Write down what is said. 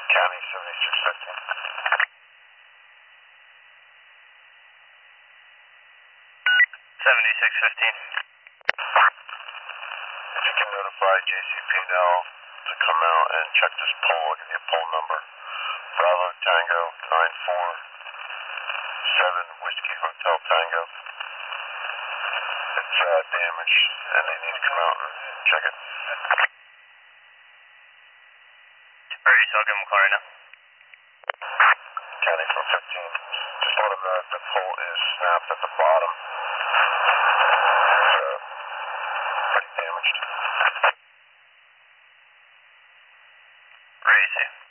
County 7615. 7615. If you can notify JCP&L to come out and check this pole, I'll give you a pole number. Bravo Tango 947 Whiskey Hotel Tango. It's damaged and they need to come out and check it. Alright, so I'll give them a call right now. County from 15. Just let them know that the pole is snapped at the bottom. It's pretty damaged. Right, see.